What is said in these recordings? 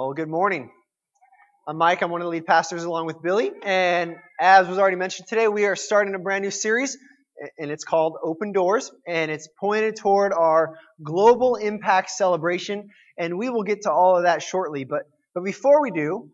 Well, good morning. I'm Mike. I'm one of the lead pastors along with Billy. And as was already mentioned today, we are starting a brand new series, and it's called Open Doors, and it's pointed toward our global impact celebration. And we will get to all of that shortly. But before we do,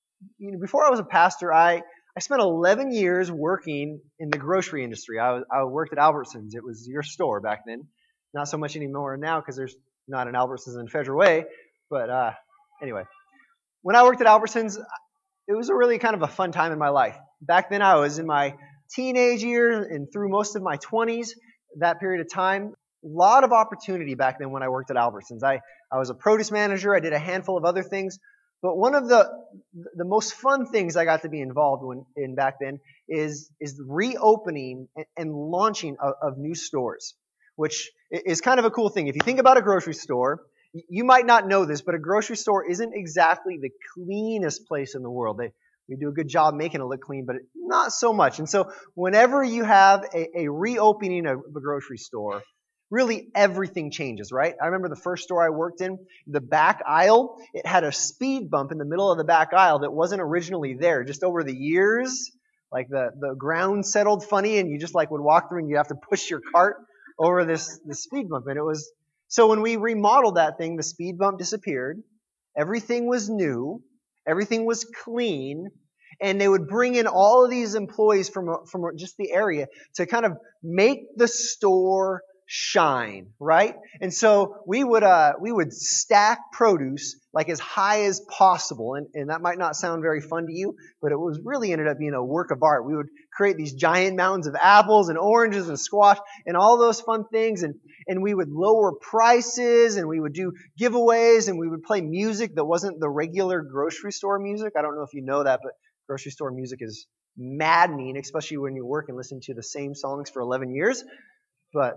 before I was a pastor, I spent 11 years working in the grocery industry. I worked at Albertsons. It was your store back then. Not so much anymore now because there's not an Albertsons in Federal Way. But anyway, when I worked at Albertsons, it was a really kind of a fun time in my life. Back then, I was in my teenage years and through most of my 20s, that period of time. A lot of opportunity back then when I worked at Albertsons. I was a produce manager. I did a handful of other things. But one of the most fun things I got to be involved in back then is reopening and launching of new stores, which is kind of a cool thing. If you think about a grocery store, you might not know this, but a grocery store isn't exactly the cleanest place in the world. We do a good job making it look clean, but not so much. And so whenever you have a reopening of a grocery store, really everything changes, right? I remember the first store I worked in, the back aisle, it had a speed bump in the middle of the back aisle that wasn't originally there. Just over the years, like the ground settled funny and you just like would walk through and you have to push your cart over this speed bump. And it was, so when we remodeled that thing, the speed bump disappeared. Everything was new. Everything was clean. And they would bring in all of these employees from just the area to kind of make the store shine, right? And so we would stack produce like as high as possible. And that might not sound very fun to you, but it was really ended up being a work of art. We would create these giant mountains of apples and oranges and squash and all those fun things. And we would lower prices and we would do giveaways and we would play music that wasn't the regular grocery store music. I don't know if you know that, but grocery store music is maddening, especially when you work and listen to the same songs for 11 years. But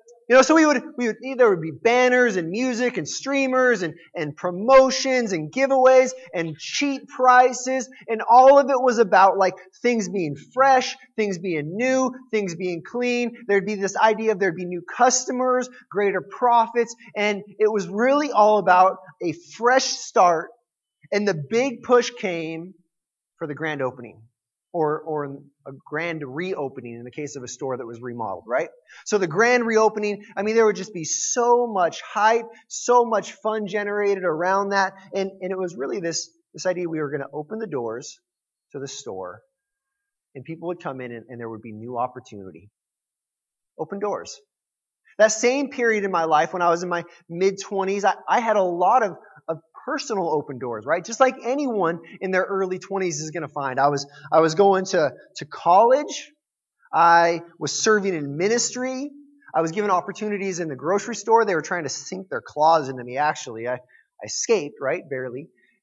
so we would there would be banners and music and streamers and promotions and giveaways and cheap prices, and all of it was about like things being fresh, things being new, things being clean. There'd be this idea of there'd be new customers, greater profits, and it was really all about a fresh start. And the big push came for the grand opening. Or a grand reopening in the case of a store that was remodeled, right? So the grand reopening, there would just be so much hype, so much fun generated around that. And it was really this idea we were going to open the doors to the store and people would come in and there would be new opportunity. Open doors. That same period in my life when I was in my mid-20s, I had a lot of personal open doors, right? Just like anyone in their early 20s is going to find. I was going to college. I was serving in ministry. I was given opportunities in the grocery store. They were trying to sink their claws into me, actually. I escaped, right? Barely.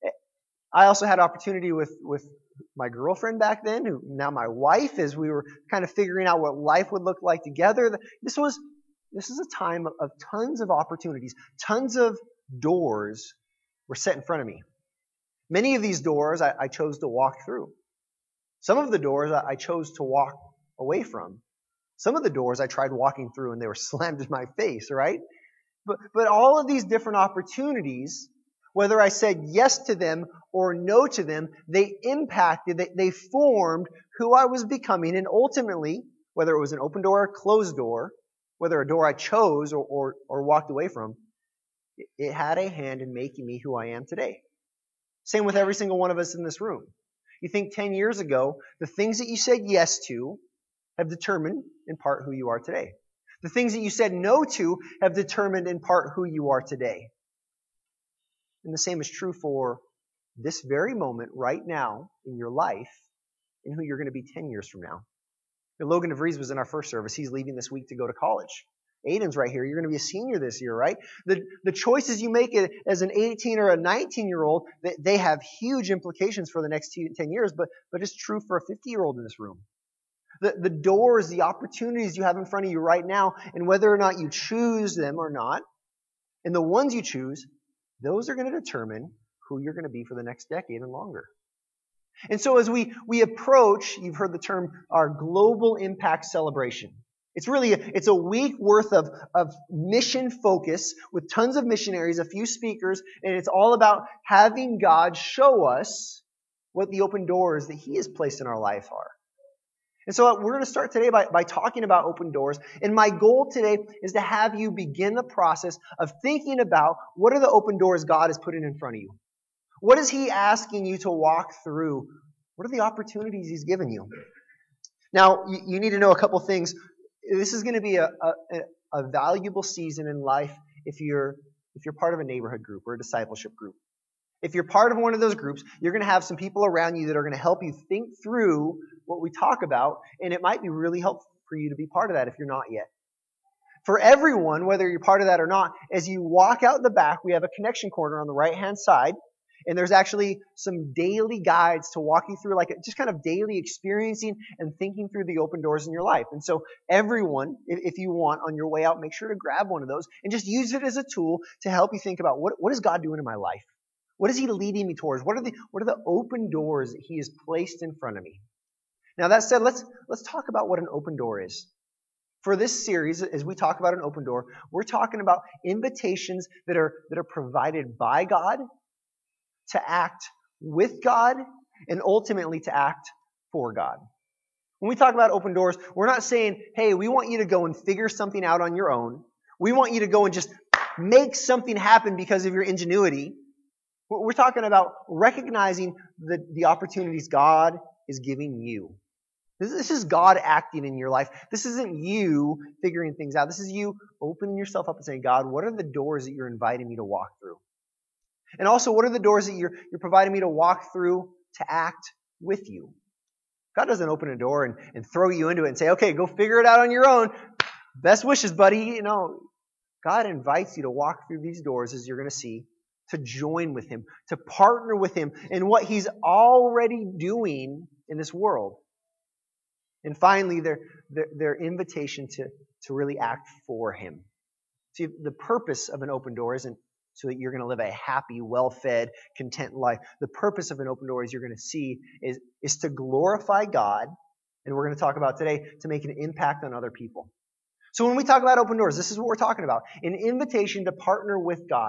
I also had opportunity with my girlfriend back then, who now my wife, as we were kind of figuring out what life would look like together. This is a time of tons of opportunities, tons of doors were set in front of me. Many of these doors I chose to walk through. Some of the doors I chose to walk away from. Some of the doors I tried walking through and they were slammed in my face, right? But all of these different opportunities, whether I said yes to them or no to them, they impacted, they formed who I was becoming. And ultimately, whether it was an open door or closed door, whether a door I chose or walked away from, it had a hand in making me who I am today. Same with every single one of us in this room. You think 10 years ago, the things that you said yes to have determined in part who you are today. The things that you said no to have determined in part who you are today. And the same is true for this very moment right now in your life and who you're going to be 10 years from now. Logan DeVries was in our first service. He's leaving this week to go to college. Aiden's right here. You're going to be a senior this year, right? The choices you make as an 18 or a 19-year-old, they have huge implications for the next 10 years, but it's true for a 50-year-old in this room. The doors, the opportunities you have in front of you right now, and whether or not you choose them or not, and the ones you choose, those are going to determine who you're going to be for the next decade and longer. And so as we approach, you've heard the term, our global impact celebration. It's a week worth of mission focus with tons of missionaries, a few speakers, and it's all about having God show us what the open doors that He has placed in our life are. And so we're going to start today by talking about open doors. And my goal today is to have you begin the process of thinking about what are the open doors God is putting in front of you. What is He asking you to walk through? What are the opportunities He's given you? Now, you need to know a couple things. This is going to be a valuable season in life if you're part of a neighborhood group or a discipleship group. If you're part of one of those groups, you're going to have some people around you that are going to help you think through what we talk about, and it might be really helpful for you to be part of that if you're not yet. For everyone, whether you're part of that or not, as you walk out the back, we have a connection corner on the right-hand side, and there's actually some daily guides to walk you through, like just kind of daily experiencing and thinking through the open doors in your life. And so everyone, if you want, on your way out, make sure to grab one of those and just use it as a tool to help you think about what is God doing in my life? What is He leading me towards? What are the open doors that He has placed in front of me? Now that said, let's talk about what an open door is. For this series, as we talk about an open door, we're talking about invitations that are provided by God to act with God and ultimately to act for God. When we talk about open doors, we're not saying, hey, we want you to go and figure something out on your own. We want you to go and just make something happen because of your ingenuity. We're talking about recognizing the opportunities God is giving you. This is God acting in your life. This isn't you figuring things out. This is you opening yourself up and saying, God, what are the doors that you're inviting me to walk through? And also, what are the doors that you're providing me to walk through to act with you? God doesn't open a door and throw you into it and say, okay, go figure it out on your own. Best wishes, buddy. God invites you to walk through these doors, as you're going to see, to join with Him, to partner with Him in what He's already doing in this world. And finally, their invitation to really act for Him. See, the purpose of an open door isn't so that you're going to live a happy, well-fed, content life. The purpose of an open door, as you're going to see, is to glorify God, and we're going to talk about today, to make an impact on other people. So when we talk about open doors, this is what we're talking about. An invitation to partner with God,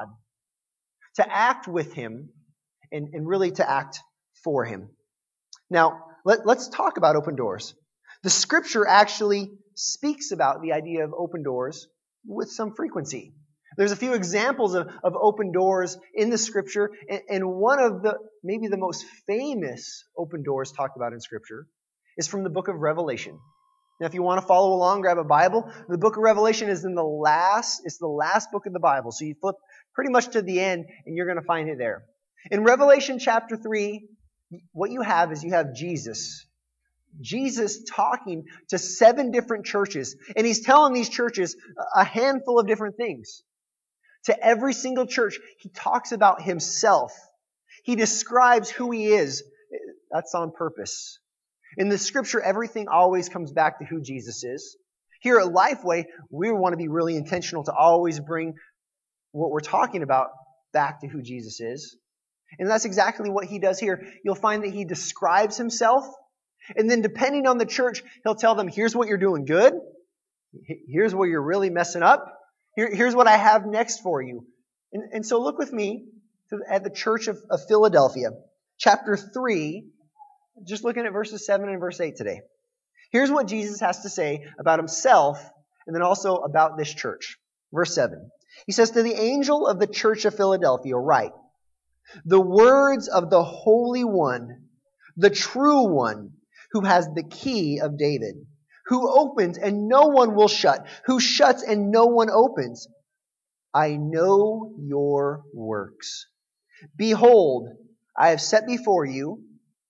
to act with Him, and really to act for Him. Now, let's talk about open doors. The Scripture actually speaks about the idea of open doors with some frequency. There's a few examples of open doors in the Scripture, and one of maybe the most famous open doors talked about in Scripture is from the book of Revelation. Now, if you want to follow along, grab a Bible. The book of Revelation is it's the last book of the Bible. So you flip pretty much to the end, and you're going to find it there. In Revelation chapter 3, what you have is Jesus. Jesus talking to 7 different churches, and He's telling these churches a handful of different things. To every single church, He talks about Himself. He describes who He is. That's on purpose. In the Scripture, everything always comes back to who Jesus is. Here at Lifeway, we want to be really intentional to always bring what we're talking about back to who Jesus is. And that's exactly what He does here. You'll find that He describes Himself, and then depending on the church, He'll tell them, here's what you're doing good. Here's where you're really messing up. Here's what I have next for you. And so look with me at the church of Philadelphia, chapter 3, just looking at verses 7 and verse 8 today. Here's what Jesus has to say about Himself and then also about this church. Verse 7. He says, to the angel of the church of Philadelphia, write, the words of the Holy One, the true One, who has the key of David, who opens and no one will shut, who shuts and no one opens. I know your works. Behold, I have set before you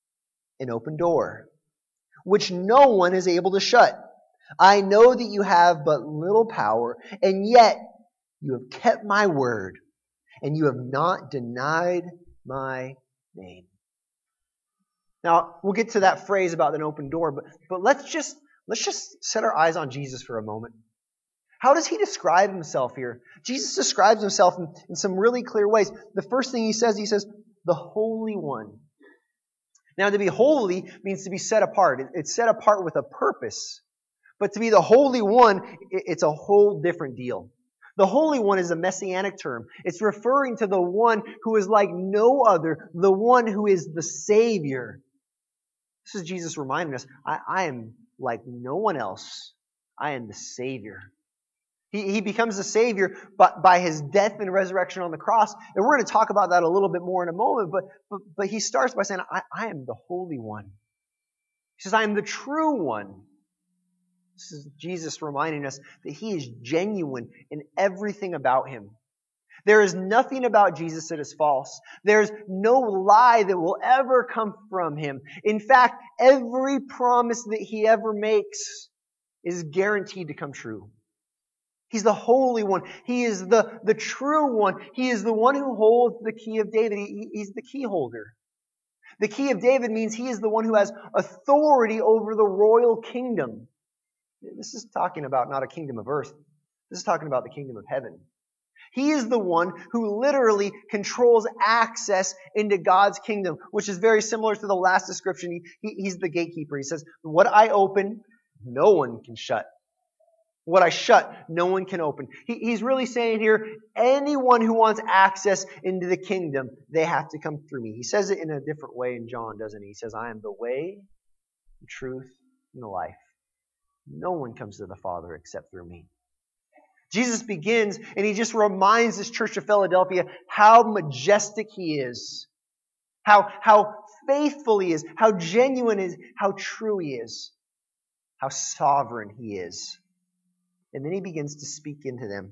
an open door, which no one is able to shut. I know that you have but little power, and yet you have kept my word, and you have not denied my name. Now, we'll get to that phrase about an open door, but let's just set our eyes on Jesus for a moment. How does He describe Himself here? Jesus describes Himself in some really clear ways. The first thing He says, the Holy One. Now, to be holy means to be set apart. It's set apart with a purpose. But to be the Holy One, it's a whole different deal. The Holy One is a messianic term. It's referring to the one who is like no other, the one who is the Savior. This is Jesus reminding us, I am like no one else. I am the Savior. He becomes the Savior by His death and resurrection on the cross. And we're going to talk about that a little bit more in a moment. But He starts by saying, I am the Holy One. He says, I am the true one. This is Jesus reminding us that He is genuine in everything about Him. There is nothing about Jesus that is false. There's no lie that will ever come from Him. In fact, every promise that He ever makes is guaranteed to come true. He's the Holy One. He is the true one. He is the one who holds the key of David. He's the key holder. The key of David means He is the one who has authority over the royal kingdom. This is talking about not a kingdom of earth. This is talking about the kingdom of heaven. He is the one who literally controls access into God's kingdom, which is very similar to the last description. He's the gatekeeper. He says, what I open, no one can shut. What I shut, no one can open. He's really saying here, anyone who wants access into the kingdom, they have to come through me. He says it in a different way in John, doesn't he? He says, I am the way, the truth, and the life. No one comes to the Father except through me. Jesus begins and He just reminds this church of Philadelphia how majestic He is, how faithful He is, how genuine He is, how true He is, how sovereign He is. And then He begins to speak into them.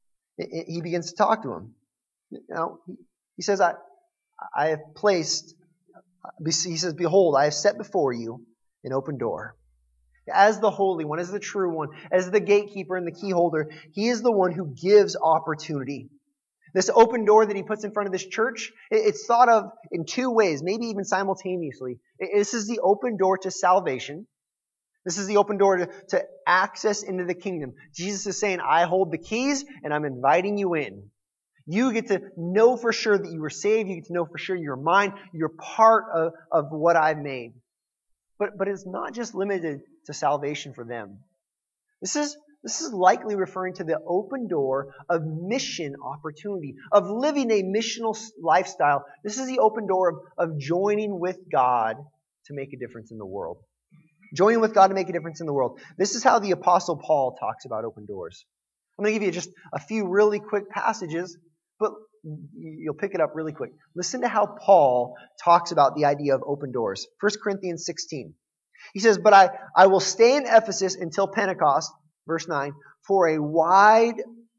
He begins to talk to them. Now, He says, I have placed, He says, behold, I have set before you an open door. As the Holy One, as the true one, as the gatekeeper and the key holder, He is the one who gives opportunity. This open door that He puts in front of this church, it's thought of in two ways, maybe even simultaneously. This is the open door to salvation. This is the open door to access into the kingdom. Jesus is saying, I hold the keys and I'm inviting you in. You get to know for sure that you were saved. You get to know for sure you're mine. You're part of what I've made. But it's not just limited to salvation for them. This is likely referring to the open door of mission opportunity, of living a missional lifestyle. This is the open door of joining with God to make a difference in the world. Joining with God to make a difference in the world. This is how the Apostle Paul talks about open doors. I'm going to give you just a few really quick passages, but you'll pick it up really quick. Listen to how Paul talks about the idea of open doors. 1 Corinthians 16. He says, but I will stay in Ephesus until Pentecost, verse 9, for a wide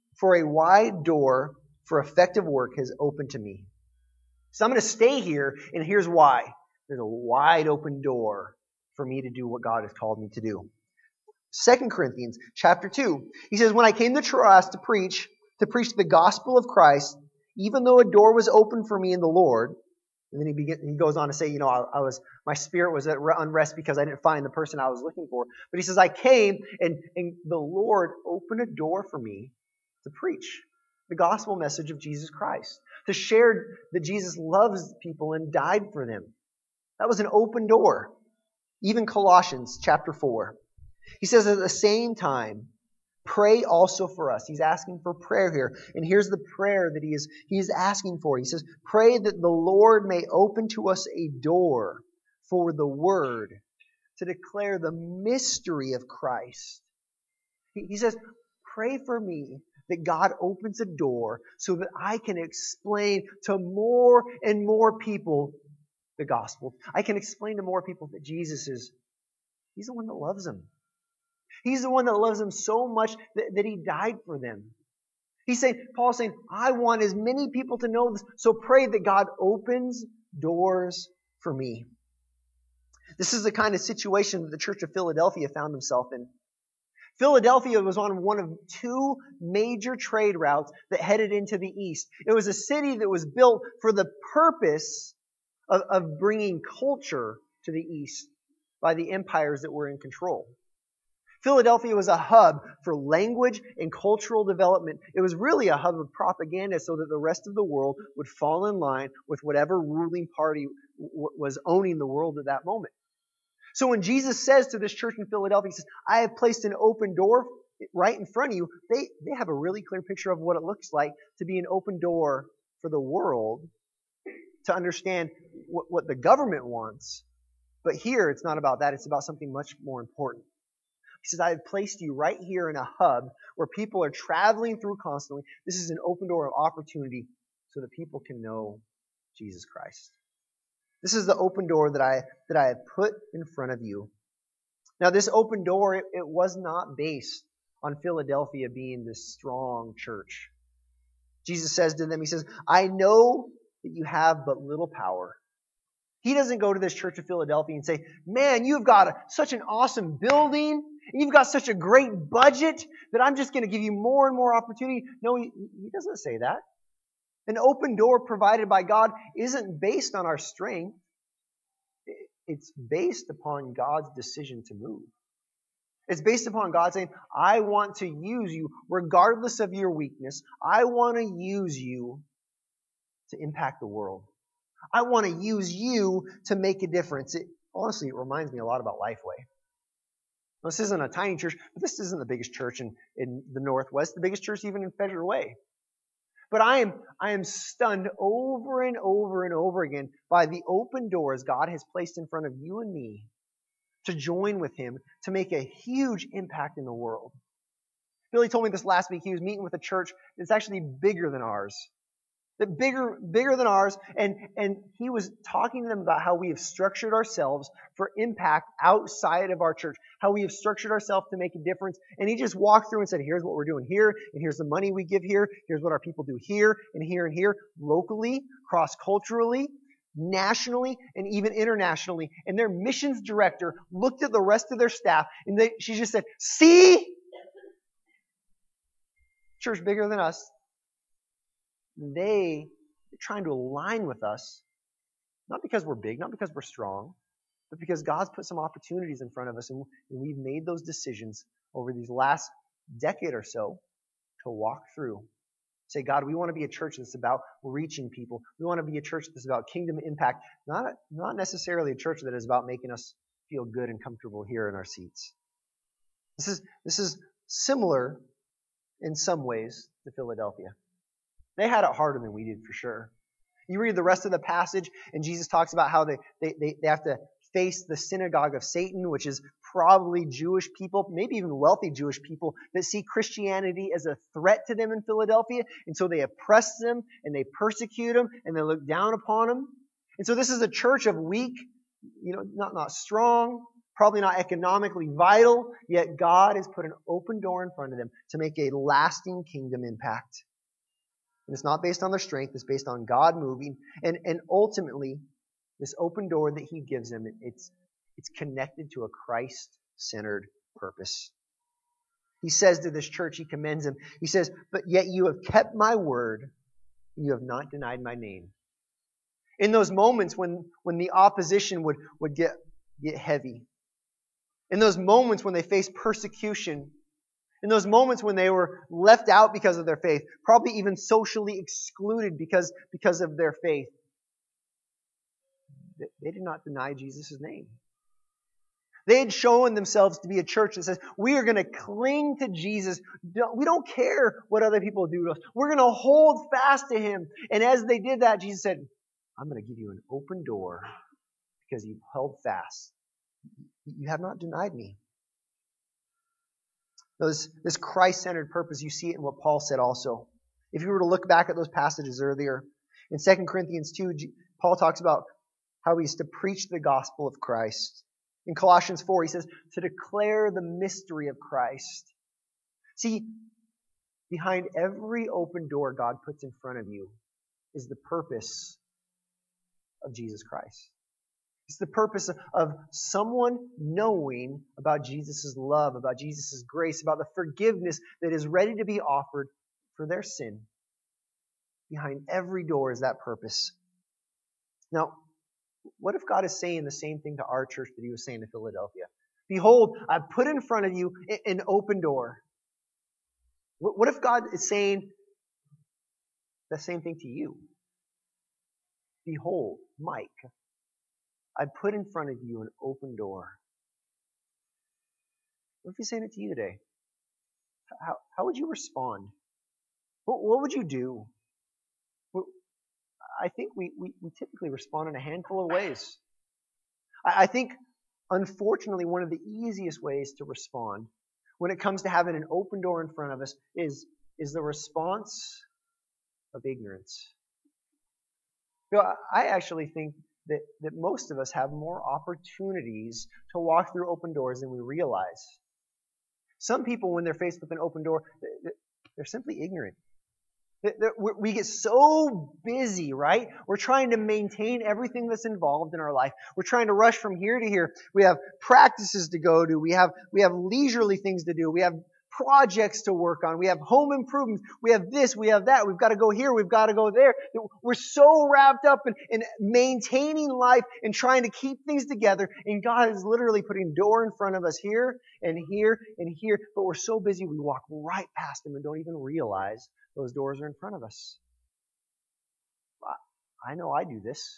door for effective work has opened to me. So I'm going to stay here, and here's why. There's a wide open door for me to do what God has called me to do. 2 Corinthians chapter 2. He says, when I came to Troas to preach the gospel of Christ, even though a door was open for me in the Lord, and then he goes on to say, my spirit was at unrest because I didn't find the person I was looking for. But he says, I came and the Lord opened a door for me to preach the gospel message of Jesus Christ, to share that Jesus loves people and died for them. That was an open door. Even Colossians chapter 4. He says at the same time, pray also for us. He's asking for prayer here. And here's the prayer that he is asking for. He says, pray that the Lord may open to us a door for the word to declare the mystery of Christ. He says, pray for me that God opens a door so that I can explain to more and more people the gospel. I can explain to more people that Jesus He's the one that loves them. He's the one that loves them so much that He died for them. Paul's saying, I want as many people to know this, so pray that God opens doors for me. This is the kind of situation that the Church of Philadelphia found himself in. Philadelphia was on one of two major trade routes that headed into the east. It was a city that was built for the purpose of bringing culture to the east by the empires that were in control. Philadelphia was a hub for language and cultural development. It was really a hub of propaganda so that the rest of the world would fall in line with whatever ruling party was owning the world at that moment. So when Jesus says to this church in Philadelphia, he says, I have placed an open door right in front of you, they have a really clear picture of what it looks like to be an open door for the world, to understand what the government wants. But here, it's not about that. It's about something much more important. He says, I have placed you right here in a hub where people are traveling through constantly. This is an open door of opportunity so that people can know Jesus Christ. This is the open door that I have put in front of you. Now, this open door, it was not based on Philadelphia being this strong church. Jesus says to them, he says, I know that you have but little power. He doesn't go to this church of Philadelphia and say, man, you've got such an awesome building, and you've got such a great budget that I'm just going to give you more and more opportunity. No, he doesn't say that. An open door provided by God isn't based on our strength. It's based upon God's decision to move. It's based upon God saying, I want to use you regardless of your weakness. I want to use you to impact the world. I want to use you to make a difference. Honestly, it reminds me a lot about Lifeway. Now, this isn't a tiny church, but this isn't the biggest church in the Northwest, the biggest church even in Federal Way. But I am stunned over and over and over again by the open doors God has placed in front of you and me to join with Him to make a huge impact in the world. Billy told me this last week. He was meeting with a church that's actually bigger than ours. Bigger than ours, and he was talking to them about how we have structured ourselves for impact outside of our church, how we have structured ourselves to make a difference. And he just walked through and said, here's what we're doing here, and here's the money we give here, here's what our people do here, and here, locally, cross-culturally, nationally, and even internationally. And their missions director looked at the rest of their staff, and she just said, see? Church bigger than us. They're trying to align with us, not because we're big, not because we're strong, but because God's put some opportunities in front of us, and we've made those decisions over these last decade or so to walk through. Say, God, we want to be a church that's about reaching people. We want to be a church that's about kingdom impact, not necessarily a church that is about making us feel good and comfortable here in our seats. This is similar in some ways to Philadelphia. They had it harder than we did, for sure. You read the rest of the passage, and Jesus talks about how they have to face the synagogue of Satan, which is probably Jewish people, maybe even wealthy Jewish people, that see Christianity as a threat to them in Philadelphia. And so they oppress them, and they persecute them, and they look down upon them. And so this is a church of weak, not strong, probably not economically vital, yet God has put an open door in front of them to make a lasting kingdom impact. And it's not based on their strength. It's based on God moving. And ultimately, this open door that He gives them, it's connected to a Christ-centered purpose. He says to this church, He commends them. He says, but yet you have kept my word, and you have not denied my name. In those moments when the opposition would get heavy, in those moments when they faced persecution, in those moments when they were left out because of their faith, probably even socially excluded because of their faith, they did not deny Jesus' name. They had shown themselves to be a church that says, we are going to cling to Jesus. We don't care what other people do to us. We're going to hold fast to Him. And as they did that, Jesus said, I'm going to give you an open door because you've held fast. You have not denied me. This Christ-centered purpose, you see it in what Paul said also. If you were to look back at those passages earlier, in 2 Corinthians 2, Paul talks about how he's to preach the gospel of Christ. In Colossians 4, he says, to declare the mystery of Christ. See, behind every open door God puts in front of you is the purpose of Jesus Christ. It's the purpose of someone knowing about Jesus' love, about Jesus' grace, about the forgiveness that is ready to be offered for their sin. Behind every door is that purpose. Now, what if God is saying the same thing to our church that He was saying to Philadelphia? Behold, I put in front of you an open door. What if God is saying the same thing to you? Behold, Mike, I put in front of you an open door. What if He's saying it to you today? How would you respond? What would you do? Well, I think we typically respond in a handful of ways. I think, unfortunately, one of the easiest ways to respond when it comes to having an open door in front of us is the response of ignorance. I actually think that most of us have more opportunities to walk through open doors than we realize. Some people, when they're faced with an open door, they're simply ignorant. We get so busy, right? We're trying to maintain everything that's involved in our life. We're trying to rush from here to here. We have practices to go to. We have leisurely things to do. We have projects to work on. We have home improvements. We have this. We have that. We've got to go here. We've got to go there. We're so wrapped up in maintaining life and trying to keep things together. And God is literally putting a door in front of us here and here and here. But we're so busy we walk right past them and don't even realize those doors are in front of us. I know I do this.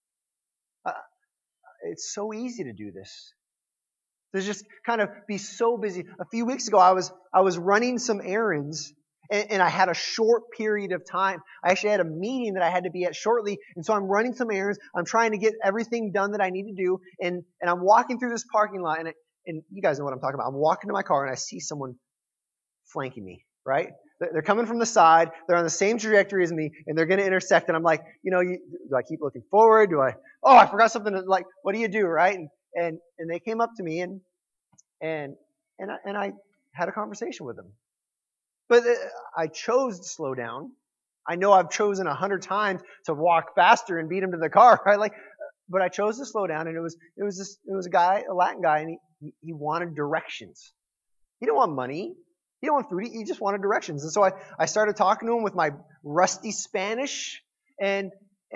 It's so easy to do this. To just kind of be so busy. A few weeks ago, I was running some errands, and I had a short period of time. I actually had a meeting that I had to be at shortly, and so I'm running some errands. I'm trying to get everything done that I need to do, and I'm walking through this parking lot, and you guys know what I'm talking about. I'm walking to my car, and I see someone flanking me, right? They're coming from the side. They're on the same trajectory as me, and they're going to intersect. And I'm like, do I keep looking forward? I forgot something. Like, what do you do, right? And they came up to me, and I had a conversation with them. But I chose to slow down. I know I've chosen 100 times to walk faster and beat him to the car, right? But I chose to slow down, and it was a guy, a Latin guy, and he wanted directions. He didn't want money. He didn't want food. He just wanted directions. And so I started talking to him with my rusty Spanish, and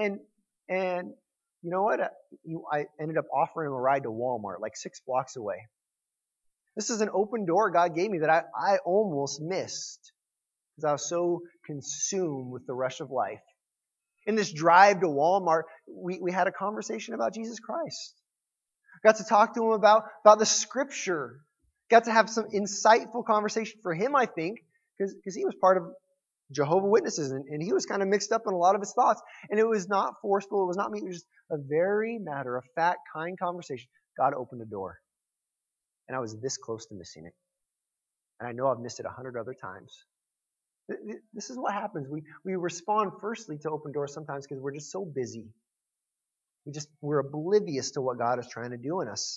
you know what? I ended up offering him a ride to Walmart, like 6 blocks away. This is an open door God gave me that I almost missed because I was so consumed with the rush of life. In this drive to Walmart, we had a conversation about Jesus Christ. Got to talk to him about the Scripture. Got to have some insightful conversation for him, I think, because he was part of Jehovah's Witnesses, and he was kind of mixed up in a lot of his thoughts. And it was not forceful. It was not me. It was just a very matter-of-fact, kind conversation. God opened the door. And I was this close to missing it. And I know I've missed it 100 other times. This is what happens. We respond firstly to open doors sometimes because we're just so busy. We're oblivious to what God is trying to do in us.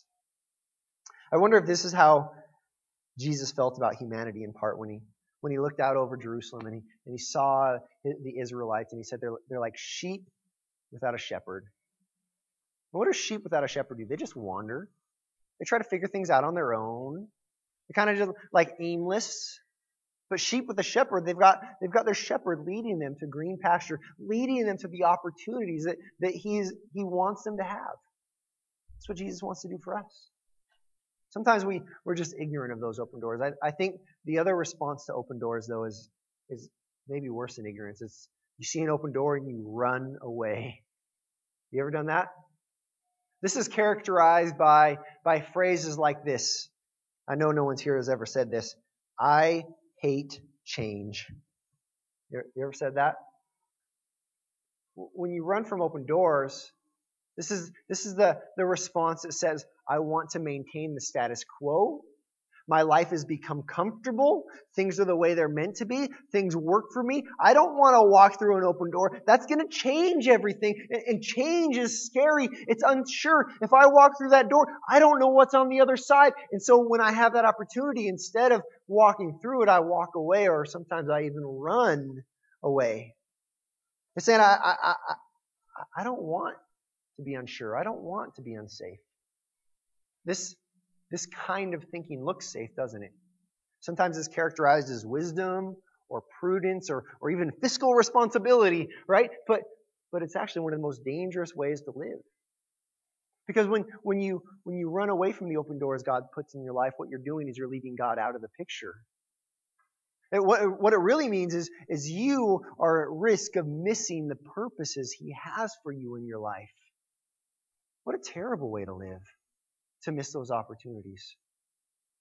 I wonder if this is how Jesus felt about humanity in part when he looked out over Jerusalem and he saw the Israelites, and he said they're like sheep without a shepherd. And what do sheep without a shepherd do? They just wander. They try to figure things out on their own. They're kind of just like aimless. But sheep with a shepherd, they've got their shepherd leading them to green pasture, leading them to the opportunities that he wants them to have. That's what Jesus wants to do for us. Sometimes we're just ignorant of those open doors. I think the other response to open doors, though, is maybe worse than ignorance. It's you see an open door and you run away. You ever done that? This is characterized by phrases like this. I know no one's here has ever said this. I hate change. You ever said that? When you run from open doors, this is the response that says, I want to maintain the status quo. My life has become comfortable. Things are the way they're meant to be. Things work for me. I don't want to walk through an open door. That's going to change everything. And change is scary. It's unsure. If I walk through that door, I don't know what's on the other side. And so when I have that opportunity, instead of walking through it, I walk away, or sometimes I even run away. It's saying, I don't want to be unsure. I don't want to be unsafe. This kind of thinking looks safe, doesn't it? Sometimes it's characterized as wisdom or prudence or even fiscal responsibility, right? But it's actually one of the most dangerous ways to live. Because when you run away from the open doors God puts in your life, what you're doing is you're leaving God out of the picture. And what it really means is you are at risk of missing the purposes He has for you in your life. What a terrible way to live, to miss those opportunities.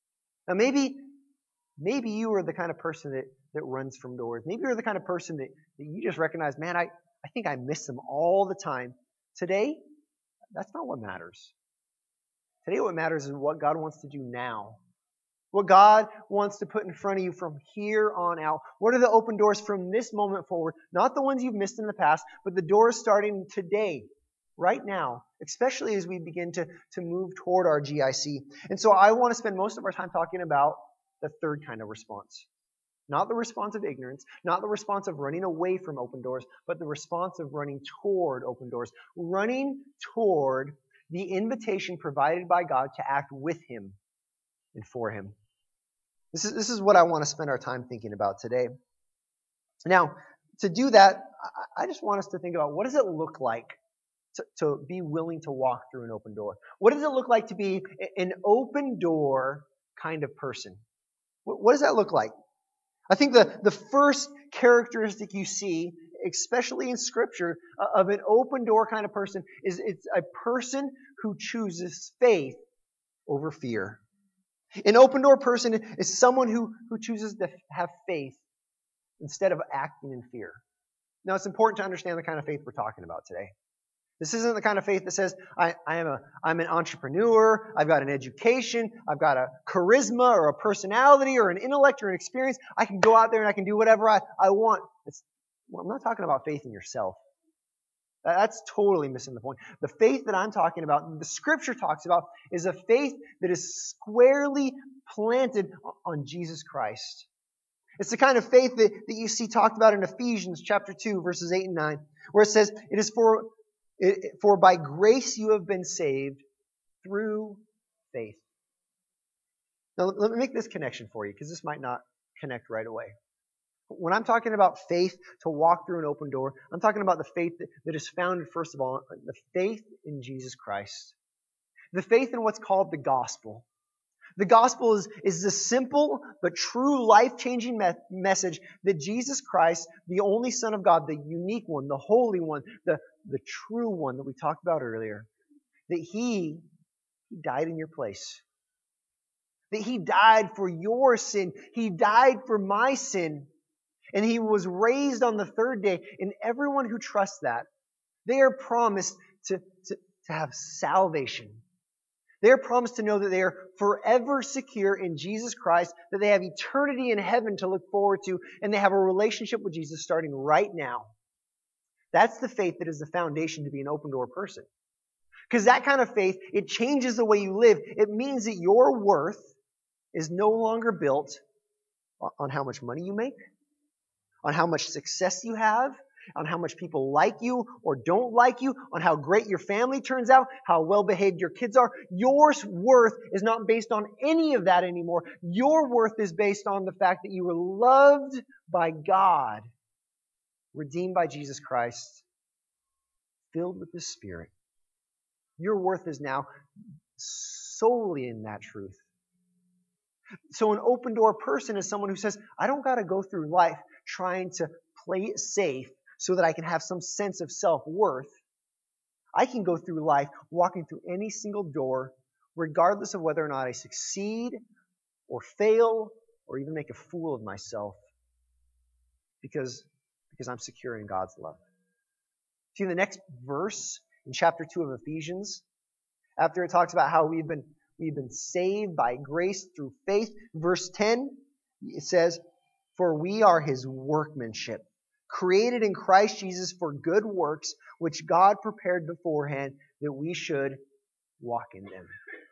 Now maybe you are the kind of person that runs from doors. Maybe you're the kind of person that you just recognize, man, I think I miss them all the time. Today, that's not what matters. Today what matters is what God wants to do now. What God wants to put in front of you from here on out. What are the open doors from this moment forward? Not the ones you've missed in the past, but the doors starting today, right now, especially as we begin to move toward our GIC. And so I want to spend most of our time talking about the third kind of response. Not the response of ignorance, not the response of running away from open doors, but the response of running toward open doors. Running toward the invitation provided by God to act with Him and for Him. This is what I want to spend our time thinking about today. Now, to do that, I just want us to think about, what does it look like to be willing to walk through an open door? What does it look like to be an open door kind of person? What does that look like? I think the first characteristic you see, especially in Scripture, of an open door kind of person is it's a person who chooses faith over fear. An open door person is someone who chooses to have faith instead of acting in fear. Now, it's important to understand the kind of faith we're talking about today. This isn't the kind of faith that says, I'm an entrepreneur, I've got an education, I've got a charisma or a personality or an intellect or an experience. I can go out there and I can do whatever I want. I'm not talking about faith in yourself. That's totally missing the point. The faith that I'm talking about, the Scripture talks about, is a faith that is squarely planted on Jesus Christ. It's the kind of faith that you see talked about in Ephesians chapter 2, verses 8 and 9, where it says, it is for by grace you have been saved through faith. Now, let me make this connection for you, because this might not connect right away. When I'm talking about faith to walk through an open door, I'm talking about the faith that is founded, first of all, the faith in Jesus Christ. The faith in what's called the gospel. The gospel is the simple but true life-changing message that Jesus Christ, the only Son of God, the unique one, the holy one, the true one that we talked about earlier, that He died in your place. That He died for your sin. He died for my sin. And He was raised on the third day. And everyone who trusts that, they are promised to have salvation. They are promised to know that they are forever secure in Jesus Christ, that they have eternity in heaven to look forward to, and they have a relationship with Jesus starting right now. That's the faith that is the foundation to be an open door person. Because that kind of faith, it changes the way you live. It means that your worth is no longer built on how much money you make, on how much success you have, on how much people like you or don't like you, on how great your family turns out, how well behaved your kids are. Your worth is not based on any of that anymore. Your worth is based on the fact that you were loved by God, redeemed by Jesus Christ, filled with the Spirit. Your worth is now solely in that truth. So an open door person is someone who says, I don't got to go through life trying to play it safe so that I can have some sense of self-worth. I can go through life walking through any single door, regardless of whether or not I succeed or fail or even make a fool of myself, because I'm secure in God's love. See, the next verse in chapter 2 of Ephesians, after it talks about how we've been saved by grace through faith, verse 10, it says, for we are His workmanship, created in Christ Jesus for good works, which God prepared beforehand that we should walk in them.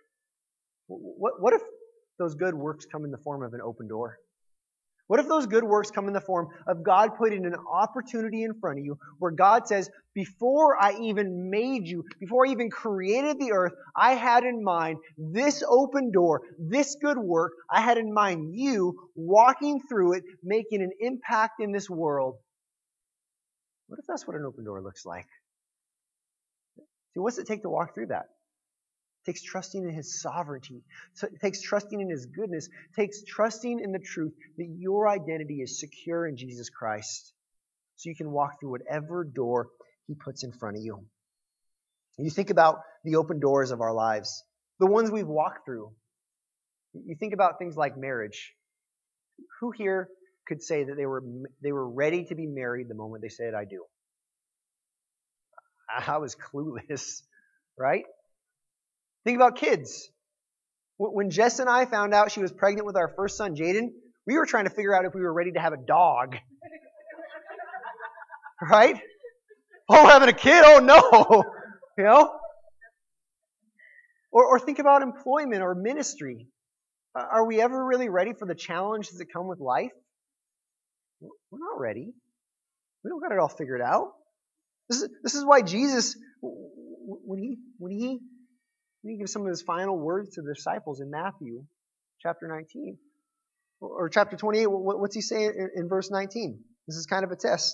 What if those good works come in the form of an open door? What if those good works come in the form of God putting an opportunity in front of you where God says, before I even made you, before I even created the earth, I had in mind this open door, this good work. I had in mind you walking through it, making an impact in this world. What if that's what an open door looks like? See, what's it take to walk through that? It takes trusting in His sovereignty. It takes trusting in His goodness. It takes trusting in the truth that your identity is secure in Jesus Christ, so you can walk through whatever door He puts in front of you. And you think about the open doors of our lives, the ones we've walked through. You think about things like marriage. Who here could say that they were ready to be married the moment they said, I do? I was clueless, right? Think about kids. When Jess and I found out she was pregnant with our first son, Jaden, we were trying to figure out if we were ready to have a dog. Right? Oh, we're having a kid? Oh, no. You know? Or think about employment or ministry. Are we ever really ready for the challenges that come with life? We're not ready. We don't got it all figured out. This is why Jesus, when he gives some of his final words to the disciples in Matthew chapter 19, or chapter 28, what's he say in verse 19? This is kind of a test.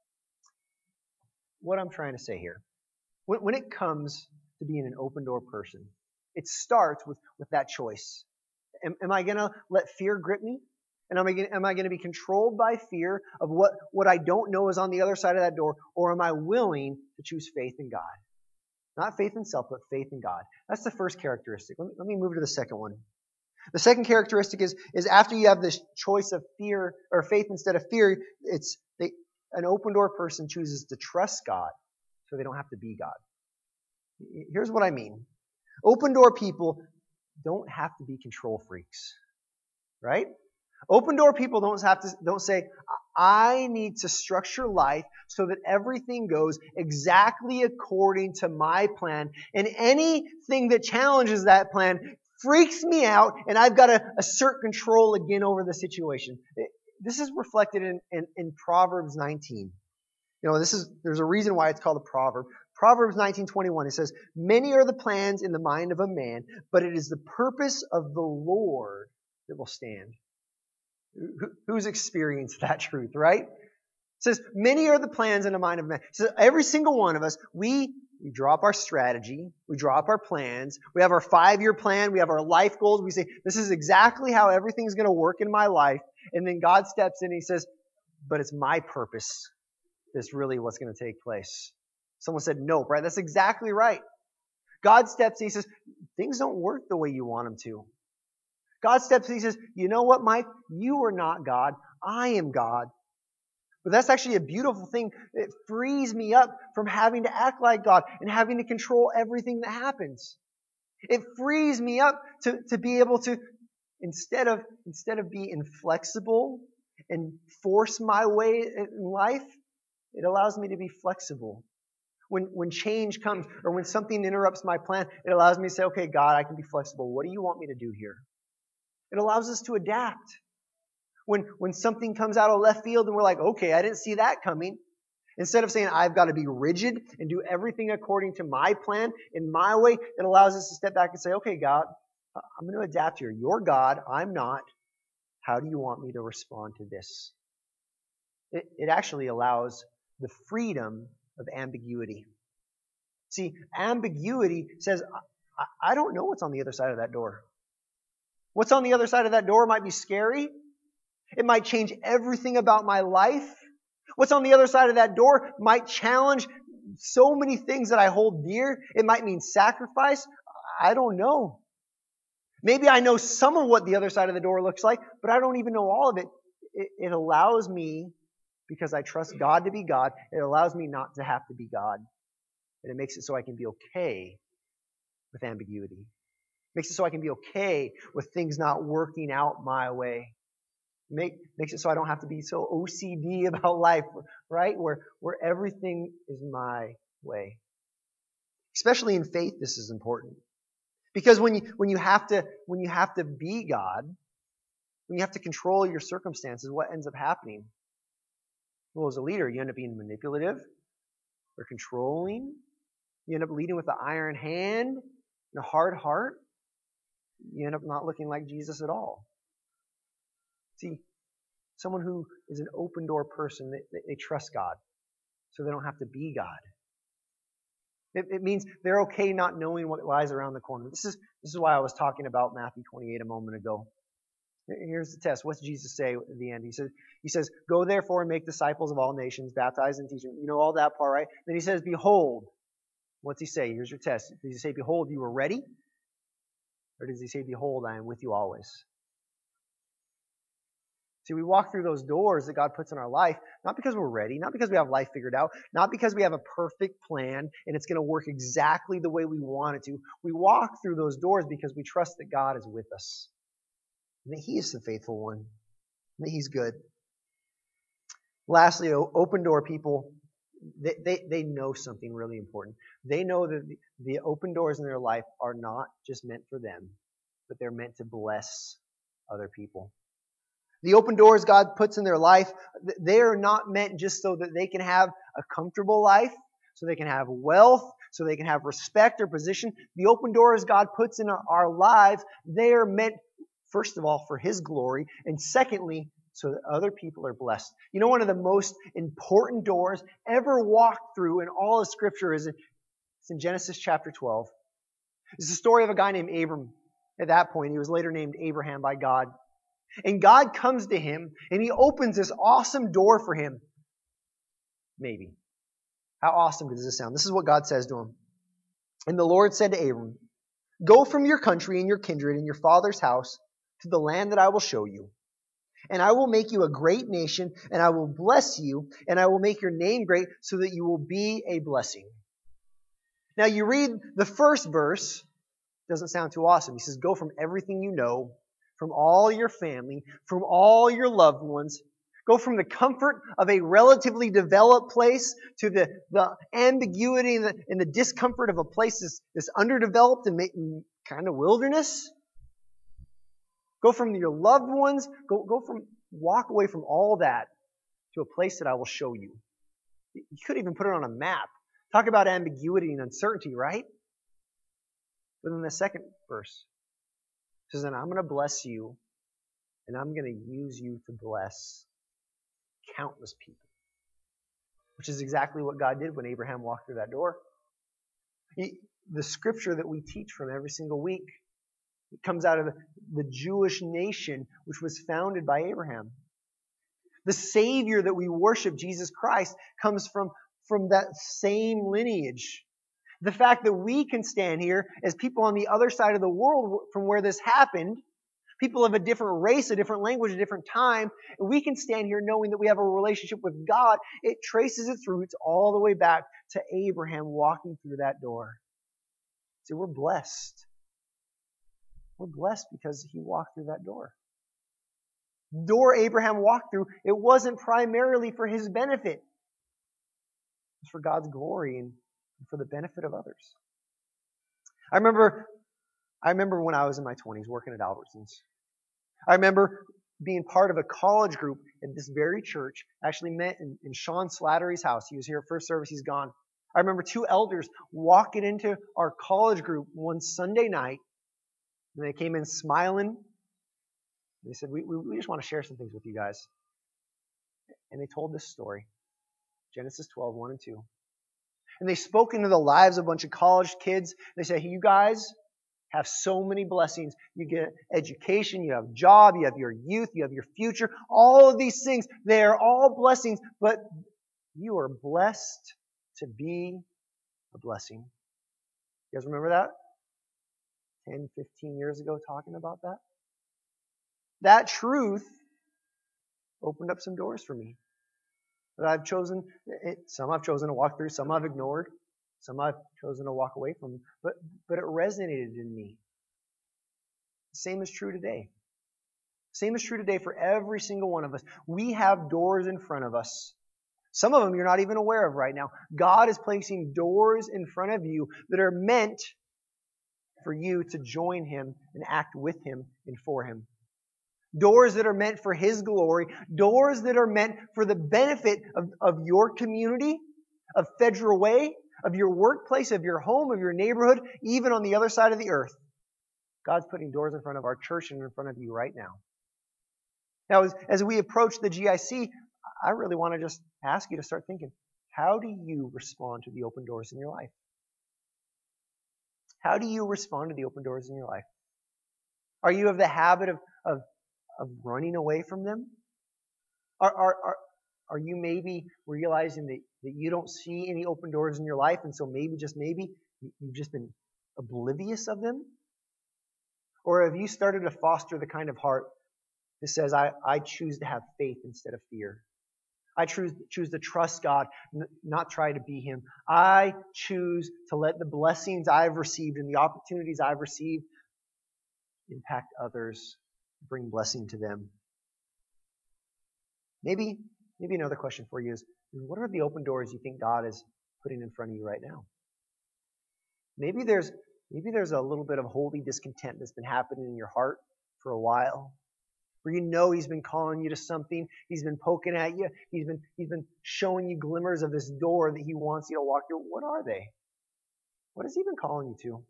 What I'm trying to say here, when it comes to being an open door person, it starts with that choice. Am I going to let fear grip me? And am I going to be controlled by fear of what I don't know is on the other side of that door? Or am I willing to choose faith in God? Not faith in self, but faith in God. That's the first characteristic. Let me move to the second one. The second characteristic is after you have this choice of fear or faith instead of fear, an open door person chooses to trust God so they don't have to be God. Here's what I mean. Open door people don't have to be control freaks, right? Open door people don't say, I need to structure life so that everything goes exactly according to my plan, and anything that challenges that plan freaks me out, and I've got to assert control again over the situation. This is reflected in Proverbs 19. You know, there's a reason why it's called a proverb. Proverbs 19:21, it says, many are the plans in the mind of a man, but it is the purpose of the Lord that will stand. Who's experienced that truth, right? It says, many are the plans in the mind of man. So every single one of us, we draw up our strategy, we draw up our plans, we have our 5-year plan, we have our life goals, we say, this is exactly how everything's going to work in my life. And then God steps in and He says, but it's my purpose that's really what's going to take place. Someone said, nope, right? That's exactly right. God steps in, He says, things don't work the way you want them to. God steps in, He says, you know what, Mike? You are not God. I am God. But that's actually a beautiful thing. It frees me up from having to act like God and having to control everything that happens. It frees me up to be able to, instead of be inflexible and force my way in life, it allows me to be flexible. When change comes or when something interrupts my plan, it allows me to say, okay, God, I can be flexible. What do you want me to do here? It allows us to adapt. When something comes out of left field and we're like, okay, I didn't see that coming. Instead of saying, I've got to be rigid and do everything according to my plan, in my way, it allows us to step back and say, okay, God, I'm going to adapt here. You're God. I'm not. How do you want me to respond to this? It actually allows the freedom of ambiguity. See, ambiguity says, I don't know what's on the other side of that door. What's on the other side of that door might be scary. It might change everything about my life. What's on the other side of that door might challenge so many things that I hold dear. It might mean sacrifice. I don't know. Maybe I know some of what the other side of the door looks like, but I don't even know all of it. It allows me, because I trust God to be God, it allows me not to have to be God. And it makes it so I can be okay with ambiguity. It makes it so I can be okay with things not working out my way. Makes it so I don't have to be so OCD about life, right? Where everything is my way. Especially in faith, this is important. Because when you have to be God, when you have to control your circumstances, what ends up happening? Well, as a leader, you end up being manipulative or controlling. You end up leading with an iron hand and a hard heart. You end up not looking like Jesus at all. See, someone who is an open door person, they trust God, so they don't have to be God. It means they're okay not knowing what lies around the corner. This is why I was talking about Matthew 28 a moment ago. Here's the test. What's Jesus say at the end? He says, go therefore and make disciples of all nations, baptize and teach them. You know all that part, right? Then He says, behold. What's He say? Here's your test. Does He say, behold, you are ready? Or does he say, behold, I am with you always? See, we walk through those doors that God puts in our life, not because we're ready, not because we have life figured out, not because we have a perfect plan and it's going to work exactly the way we want it to. We walk through those doors because we trust that God is with us, and that He is the faithful one, and that He's good. Lastly, open door people, they know something really important. They know that the open doors in their life are not just meant for them, but they're meant to bless other people. The open doors God puts in their life, they are not meant just so that they can have a comfortable life, so they can have wealth, so they can have respect or position. The open doors God puts in our lives, they are meant, first of all, for His glory, and secondly, so that other people are blessed. You know, one of the most important doors ever walked through in all of Scripture it's in Genesis chapter 12. It's the story of a guy named Abram. At that point, he was later named Abraham by God. And God comes to him and He opens this awesome door for him. Maybe. How awesome does this sound? This is what God says to him. And the Lord said to Abram, go from your country and your kindred and your father's house to the land that I will show you. And I will make you a great nation, and I will bless you, and I will make your name great so that you will be a blessing. Now you read the first verse, doesn't sound too awesome. He says, go from everything you know, from all your family, from all your loved ones. Go from the comfort of a relatively developed place to the ambiguity and the discomfort of a place that's underdeveloped and kind of wilderness. Go from your loved ones, walk away from all that to a place that I will show you. You could even put it on a map. Talk about ambiguity and uncertainty, right? But in the second verse, it says, and I'm going to bless you, and I'm going to use you to bless countless people. Which is exactly what God did when Abraham walked through that door. The scripture that we teach from every single week, it comes out of the Jewish nation, which was founded by Abraham. The Savior that we worship, Jesus Christ, comes from that same lineage. The fact that we can stand here as people on the other side of the world from where this happened, people of a different race, a different language, a different time, and we can stand here knowing that we have a relationship with God. It traces its roots all the way back to Abraham walking through that door. See, we're blessed. We're blessed because he walked through that door. The door Abraham walked through, it wasn't primarily for his benefit. It was for God's glory and for the benefit of others. I remember when I was in my 20s working at Albertsons. I remember being part of a college group at this very church. I actually met in Sean Slattery's house. He was here at first service. He's gone. I remember two elders walking into our college group one Sunday night. And they came in smiling. They said, we just want to share some things with you guys. And they told this story. Genesis 12, 1 and 2. And they spoke into the lives of a bunch of college kids. They said, hey, you guys have so many blessings. You get education, you have a job, you have your youth, you have your future. All of these things, they are all blessings, but you are blessed to be a blessing. You guys remember that? 10, 15 years ago talking about that? That truth opened up some doors for me. But some I've chosen to walk through, some I've ignored, some I've chosen to walk away from, but it resonated in me. The same is true today. Same is true today for every single one of us. We have doors in front of us. Some of them you're not even aware of right now. God is placing doors in front of you that are meant for you to join Him and act with Him and for Him. Doors that are meant for His glory. Doors that are meant for the benefit of your community, of Federal Way, of your workplace, of your home, of your neighborhood, even on the other side of the earth. God's putting doors in front of our church and in front of you right now. Now, as we approach the GIC, I really want to just ask you to start thinking, how do you respond to the open doors in your life? How do you respond to the open doors in your life? Are you of the habit of running away from them? Are you maybe realizing that you don't see any open doors in your life, and so maybe, just maybe, you've just been oblivious of them? Or have you started to foster the kind of heart that says, I choose to have faith instead of fear? I choose to trust God, not try to be Him. I choose to let the blessings I've received and the opportunities I've received impact others, bring blessing to them. Maybe another question for you is, what are the open doors you think God is putting in front of you right now? Maybe there's a little bit of holy discontent that's been happening in your heart for a while, where you know He's been calling you to something, He's been poking at you, He's been showing you glimmers of this door that He wants you to walk through. What are they? What has He been calling you to?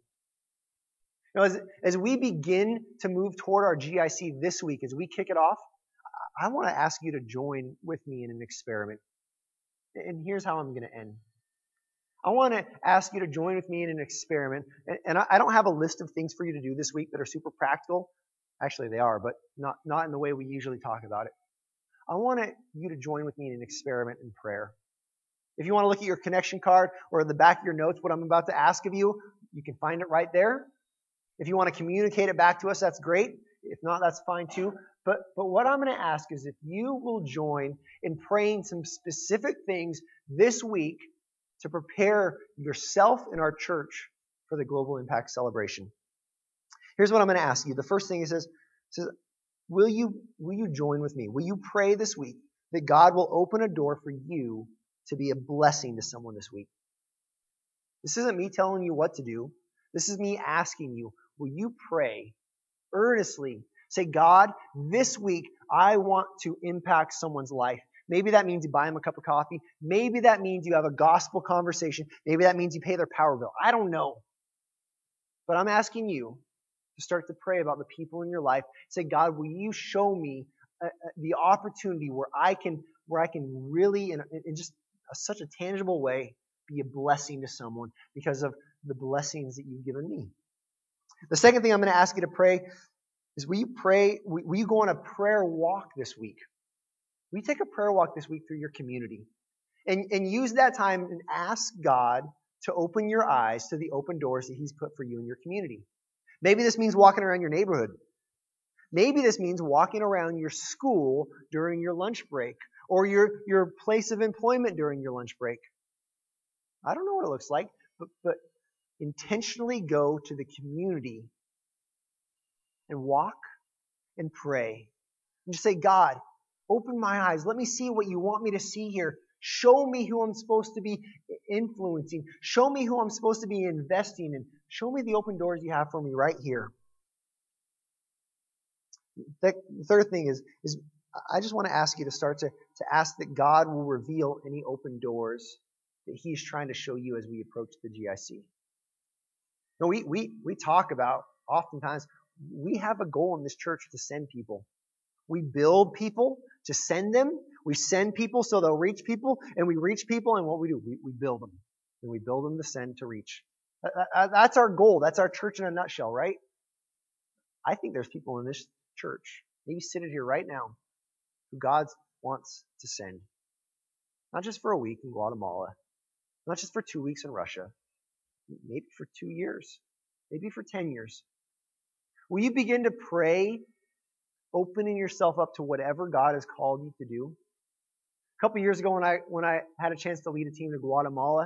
You know, as we begin to move toward our GIC this week, as we kick it off, I want to ask you to join with me in an experiment. And here's how I'm going to end. I want to ask you to join with me in an experiment. And I don't have a list of things for you to do this week that are super practical. Actually, they are, but not in the way we usually talk about it. I want you to join with me in an experiment in prayer. If you want to look at your connection card or in the back of your notes what I'm about to ask of you, you can find it right there. If you want to communicate it back to us, that's great. If not, that's fine too. But what I'm going to ask is if you will join in praying some specific things this week to prepare yourself and our church for the Global Impact Celebration. Here's what I'm going to ask you. The first thing he says, will you join with me? Will you pray this week that God will open a door for you to be a blessing to someone this week? This isn't me telling you what to do. This is me asking you, will you pray earnestly? Say, God, this week I want to impact someone's life. Maybe that means you buy them a cup of coffee. Maybe that means you have a gospel conversation. Maybe that means you pay their power bill. I don't know. But I'm asking you to start to pray about the people in your life. Say, God, will you show me the opportunity where I can really, in just such a tangible way, be a blessing to someone because of the blessings that you've given me. The second thing I'm going to ask you to pray is, will you go on a prayer walk this week? Will you take a prayer walk this week through your community? And use that time and ask God to open your eyes to the open doors that He's put for you in your community. Maybe this means walking around your neighborhood. Maybe this means walking around your school during your lunch break or your place of employment during your lunch break. I don't know what it looks like, but intentionally go to the community and walk and pray. And just say, God, open my eyes. Let me see what you want me to see here. Show me who I'm supposed to be influencing. Show me who I'm supposed to be investing in. Show me the open doors you have for me right here. The third thing is I just want to ask you to start to ask that God will reveal any open doors that He's trying to show you as we approach the GIC. Now, we talk about, oftentimes, we have a goal in this church to send people. We build people to send them. We send people so they'll reach people, and we reach people, and what we do, we build them. And we build them to send, to reach. That's our goal. That's our church in a nutshell, right? I think there's people in this church, maybe seated here right now, who God wants to send. Not just for a week in Guatemala, not just for 2 weeks in Russia, maybe for 2 years, maybe for 10 years. Will you begin to pray, opening yourself up to whatever God has called you to do? A couple years ago when I had a chance to lead a team to Guatemala,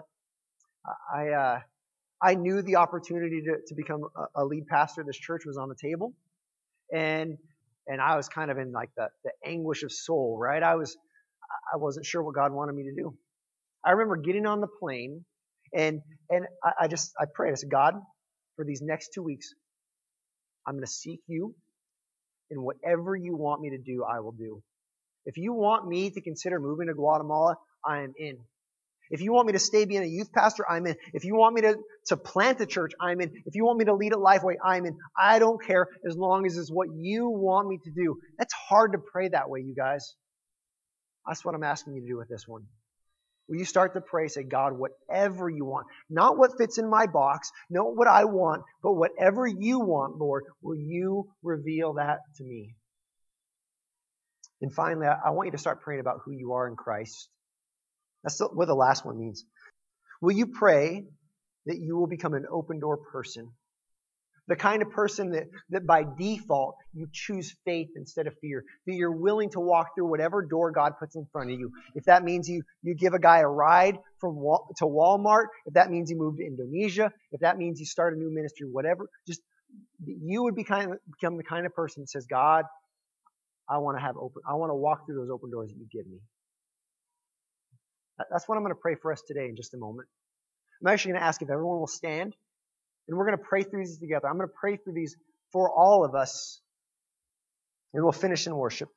I knew the opportunity to become a lead pastor of this church was on the table. And I was kind of in like the anguish of soul, right? I wasn't sure what God wanted me to do. I remember getting on the plane and I prayed. I said, God, for these next 2 weeks, I'm going to seek you, and whatever you want me to do, I will do. If you want me to consider moving to Guatemala, I am in. If you want me to stay being a youth pastor, I'm in. If you want me to plant a church, I'm in. If you want me to lead at Lifeway, I'm in. I don't care as long as it's what you want me to do. That's hard to pray that way, you guys. That's what I'm asking you to do with this one. Will you start to pray, say, God, whatever you want, not what fits in my box, not what I want, but whatever you want, Lord, will you reveal that to me? And finally, I want you to start praying about who you are in Christ. That's what the last one means. Will you pray that you will become an open door person? The kind of person that by default you choose faith instead of fear. That you're willing to walk through whatever door God puts in front of you. If that means you give a guy a ride to Walmart, if that means you move to Indonesia, if that means you start a new ministry, whatever, just you would become the kind of person that says, God, I want to walk through those open doors that you give me. That's what I'm going to pray for us today in just a moment. I'm actually going to ask if everyone will stand, and we're going to pray through these together. I'm going to pray through these for all of us, and we'll finish in worship.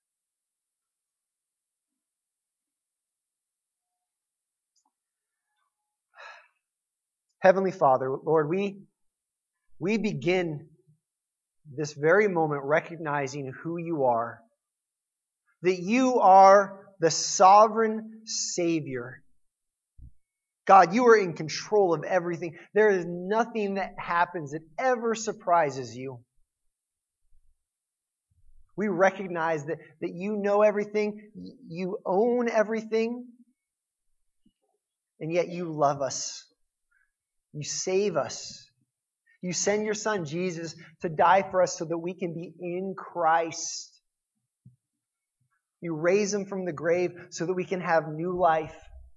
Heavenly Father, Lord, we begin this very moment recognizing who you are. That you are the sovereign Savior. God, you are in control of everything. There is nothing that happens that ever surprises you. We recognize that you know everything, you own everything, and yet you love us. You save us. You send your Son, Jesus, to die for us so that we can be in Christ. You raise him from the grave so that we can have new life.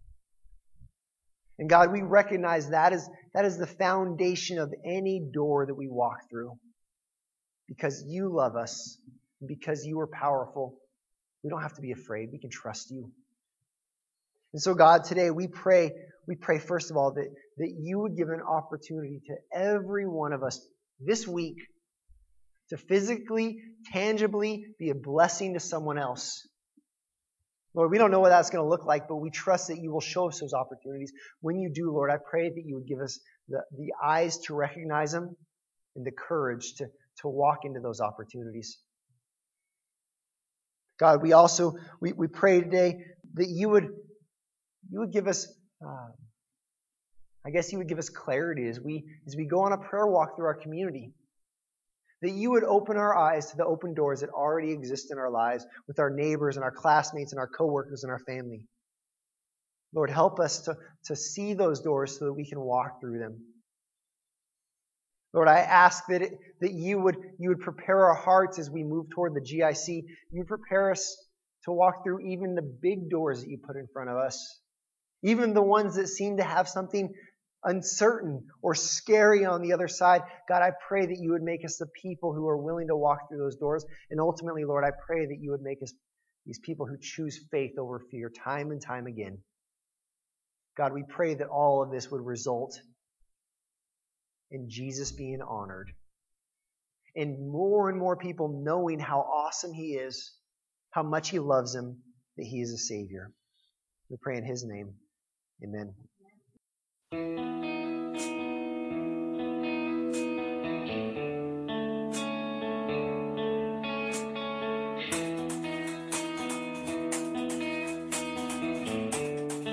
And God, we recognize that is the foundation of any door that we walk through. Because you love us, because you are powerful, we don't have to be afraid. We can trust you. And so, God, today we pray first of all that you would give an opportunity to every one of us this week to physically, tangibly be a blessing to someone else. Lord, we don't know what that's going to look like, but we trust that you will show us those opportunities. When you do, Lord, I pray that you would give us the eyes to recognize them and the courage to walk into those opportunities. God, we also pray today that you would give us, you would give us clarity as we go on a prayer walk through our community. That you would open our eyes to the open doors that already exist in our lives with our neighbors and our classmates and our coworkers and our family. Lord, help us to see those doors so that we can walk through them. Lord, I ask that you would prepare our hearts as we move toward the GIC. You prepare us to walk through even the big doors that you put in front of us. Even the ones that seem to have something uncertain or scary on the other side. God, I pray that you would make us the people who are willing to walk through those doors. And ultimately, Lord, I pray that you would make us these people who choose faith over fear time and time again. God, we pray that all of this would result in Jesus being honored. And more people knowing how awesome he is, how much he loves them, that he is a Savior. We pray in his name. Amen.